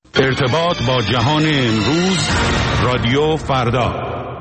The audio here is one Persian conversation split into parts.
ارتباط با جهان امروز، رادیو فردا.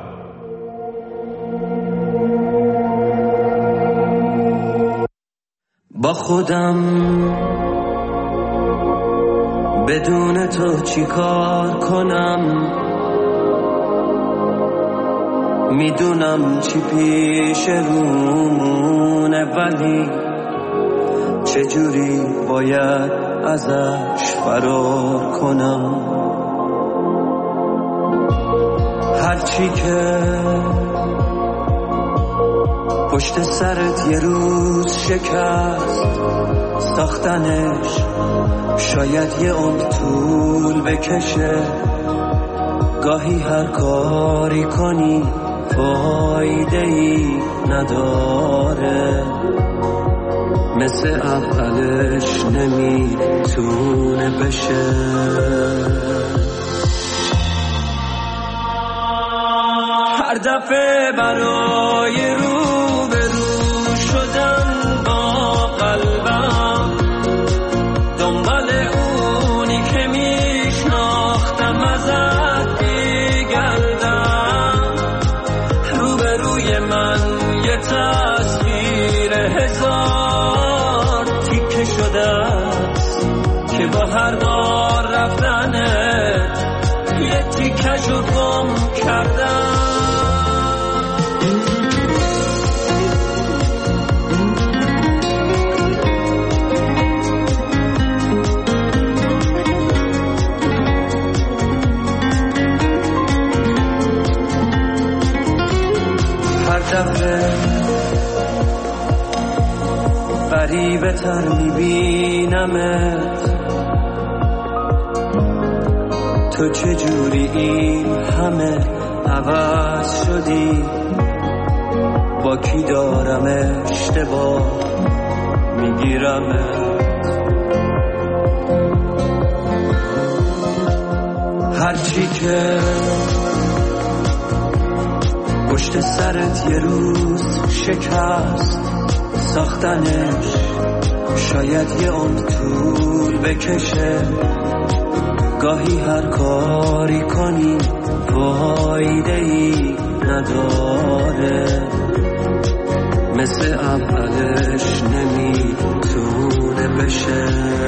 با خودم بدون تو چی کار کنم، میدونم چی پیش رومونه، ولی چجوری باید ازش فرار کنم. هرچی که پشت سرت یه روز شکست، ساختنش شاید یه عمر طول بکشه. گاهی هر کاری کنی فایده‌ای نداره، مثل اولش نمیتونه بشه. هر دفعه برای روبرو شدن با قلبم، دنبال اونی که میشناختم ازت میگردم. روبروی من یه تصویر هزار تیکه شده است که با هر بار رفتنت یه تیکه‌شو گم کردم. هر دفعه غریبه تر میبینمت، تو چجوری این همه عوض شدی؟ با کی دارم اشتباه میگیرمت؟ هرچی که پشت سرت یه روز شکست، ساختنش شاید یه عمر طول بکشه. گاهی هر کاری کنی فایده‌ای نداره، مثل اولش نمیتونه بشه.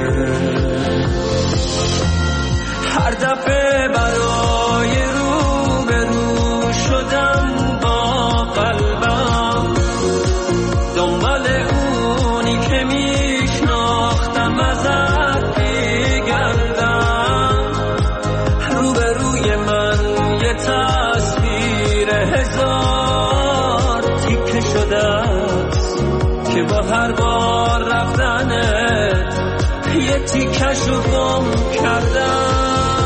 هر دفعه برای روبرو شدن با قلبم، دنبال اونی که میشناختم ازت میگردم. روبروی من یه تصویر هزار تیکه شده است که با هر بار رفتنت یه تیکه‌شو گم کردم.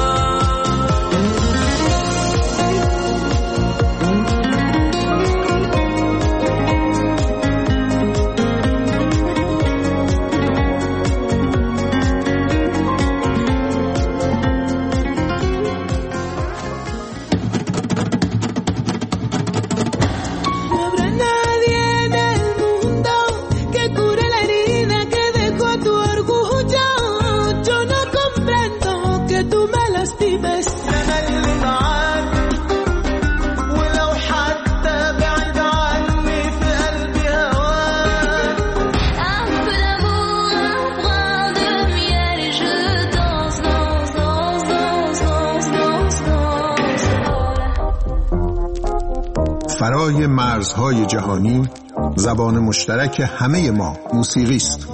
فرای مرزهای جهانی، زبان مشترک همه ما موسیقی است.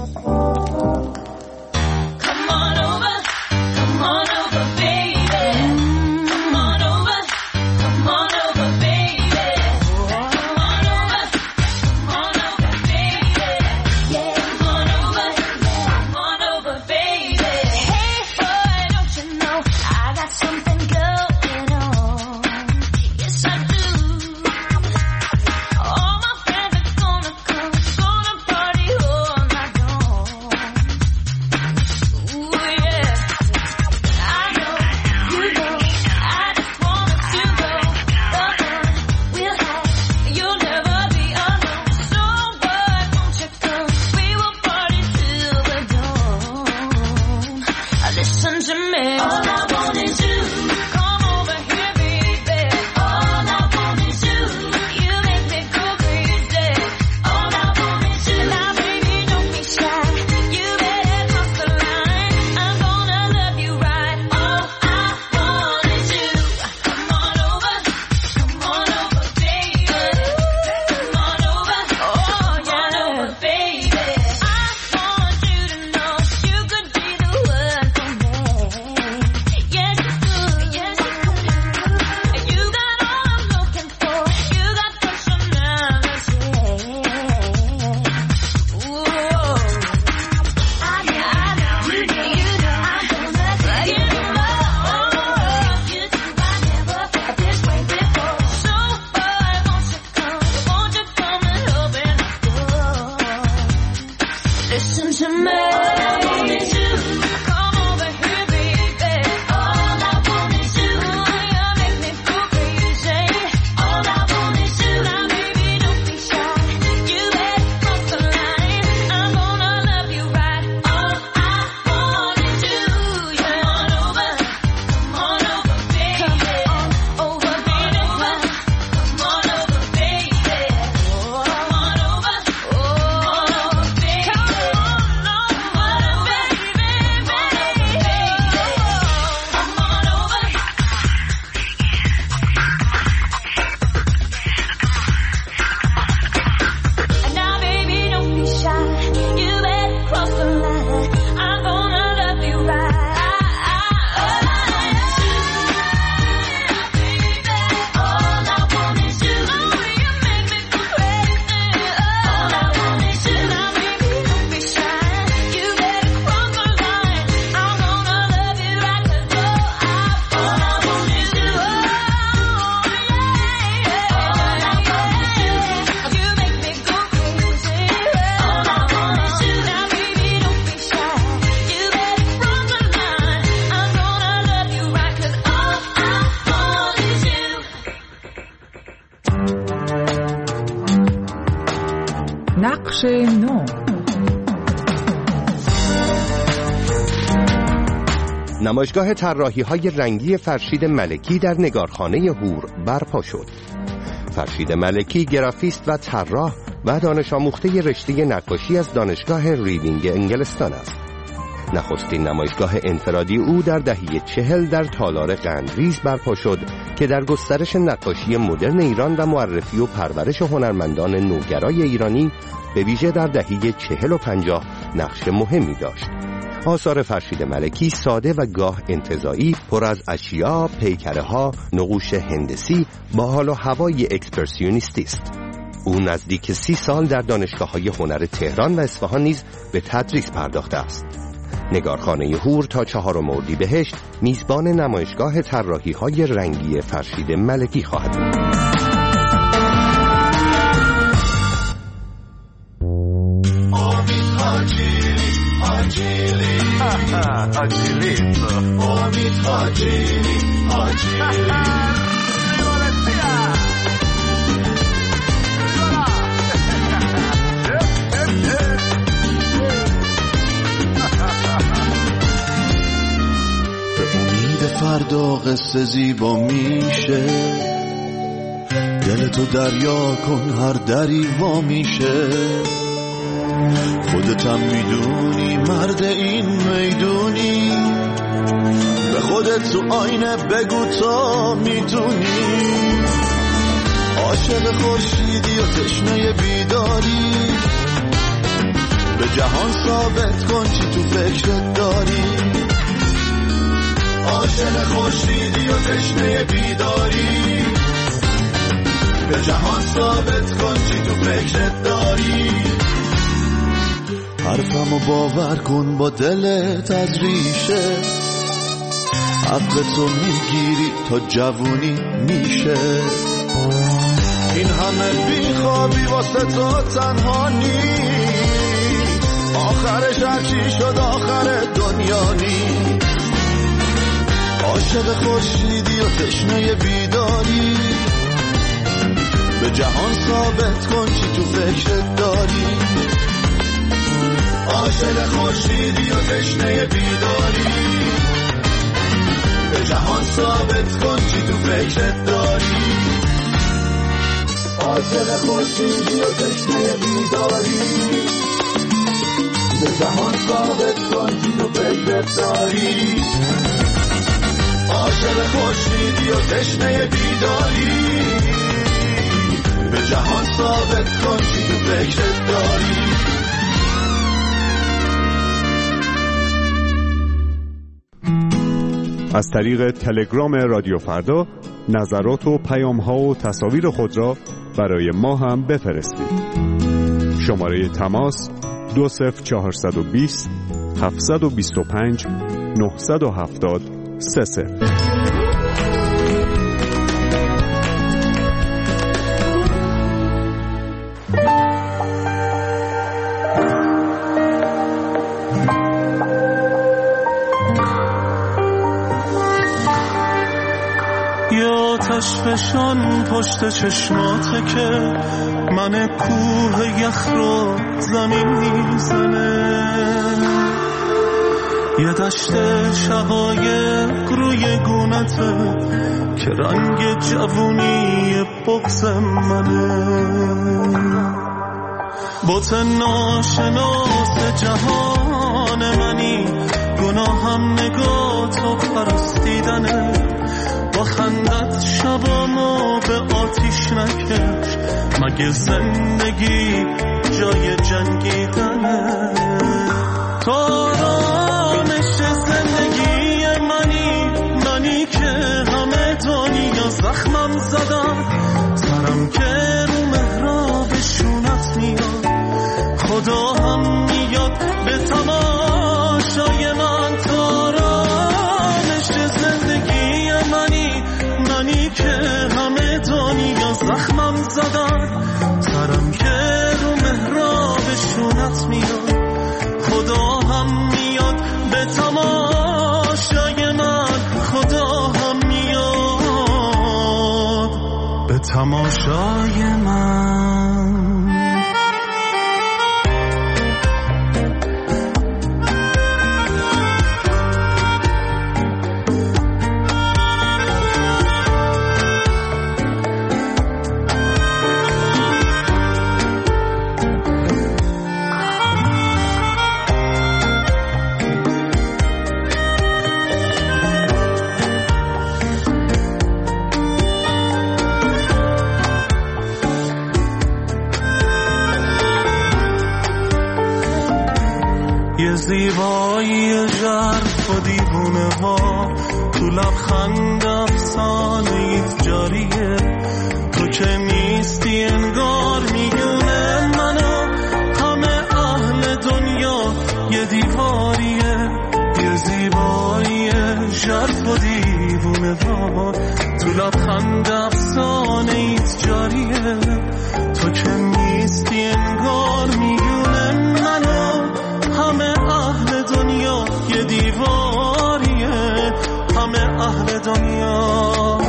Listen to me. نمایشگاه طراحی‌های رنگی فرشید ملکی در نگارخانه هور برپا شد. فرشید ملکی گرافیست و طراح و دانش آموخته رشته نقاشی از دانشگاه ریدینگ انگلستان است. نخستین نمایشگاه انفرادی او در دهه 40 در تالار قندریز برپا شد که در گسترش نقاشی مدرن ایران و معرفی و پرورش هنرمندان نوگرای ایرانی به ویژه در دهه 40 و 50 نقش مهمی داشت. آثار فرشید ملکی ساده و گاه انتزاعی، پر از اشیا، پیکره‌ها، نقوش هندسی با حال و هوای اکسپرسیونیستی است. او نزدیک 30 سال در دانشگاه‌های هنر تهران و اصفهان نیز به تدریس پرداخته است. نگارخانه هور تا 4 اردیبهشت میزبان نمایشگاه طراحی‌های رنگی فرشید ملکی خواهد بود. فردا قصه زیبا میشه، دلتو دریا کن هر دری وا میشه. خودتم میدونی مرد این میدونی، به خودت تو آینه بگو تا میتونی. عاشق خورشیدی و تشنه بیداری، به جهان ثابت کن چی تو فکرت داری. عاشق خورشیدی و تشنه بیداری، به جهان ثابت کن چی تو فکرت داری. حرفمو باور کن با دلت از ریشه، حقتو میگیری تا جوونی میشه. این همه بیخوابی واسه تو تنها نیست، آخرش هرچی شد آخر دنیا نیست. عاشق خورشیدی و تشنه بیداری، به جهان ثابت کن چی تو فکرت داری. عاشق خورشیدی و تشنه بیداری، به جهان ثابت کن چی تو فکرت داری. عاشق خورشیدی و تشنه بیداری، به جهان ثابت کن چی تو فکرت داری. عاشق خورشیدی و تشنه بیداری، به جهان ثابت کن چی تو فکرت داری. از طریق تلگرام رادیو فردا نظرات و پیام‌ها و تصاویر خود را برای ما هم بفرستید. شماره تماس 20420 725 970 30. فشان پشت چشماته که من کوه یخ رو زمین میزنه. یه دشت شقایق روی گونته که رنگ جوونی بغض منه. بت ناشناس جهان منی، گناهم نگاه تو پرستیدنه. با خندت شبامو به آتیش نکش، مگه زندگی جای جنگیدنه. تو آرامش زندگی منی که همه دنیا زخمم زدم. سرم که رو محراب شونت میاد، خدا هم میاد به تماشای من. تو آرامش زندگی منی که همه دنیا زخمم زدن. سرم که رو محراب شونت میاد، خدا هم میاد به تماشای من. خدا هم میاد به تماشای من. زیبایی ژرف و دیوونه ها، تو لبخند افسانه ایت جاریه. تو که نیستی انگار میونه منو، همه اهل دنیا یه دیواریه. یه زیبایی ژرف و دیوونه ها، تو لبخند افسانه ایت جاریه. تو که نیستی انگار میونه منو، همه اهل دنیا یه دیواریه. همه اهل دنیا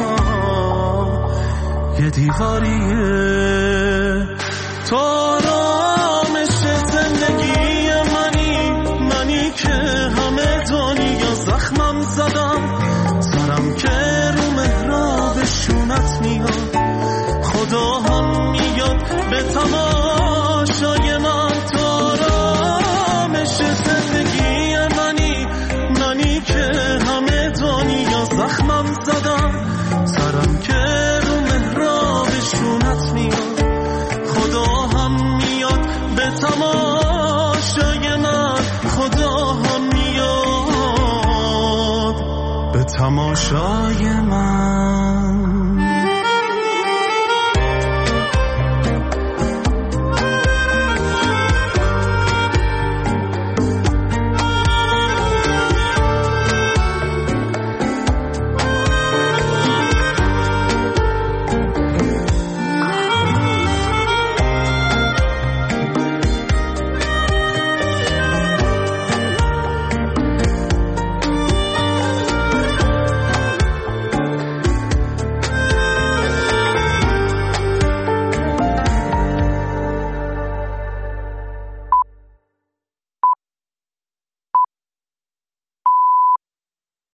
یه دیواریه. تو آرامش زندگی منی که همه دنیا زخمم زدم، سرم که رو محراب شونت میاد. خدا هم میاد به تماشای من. تو آرامش زندگی منی که همه دنیا زخمم زدم، سرم که رو محراب شونت میاد. خدا هم میاد به تماشای من. خدا هم میاد به تماشای من.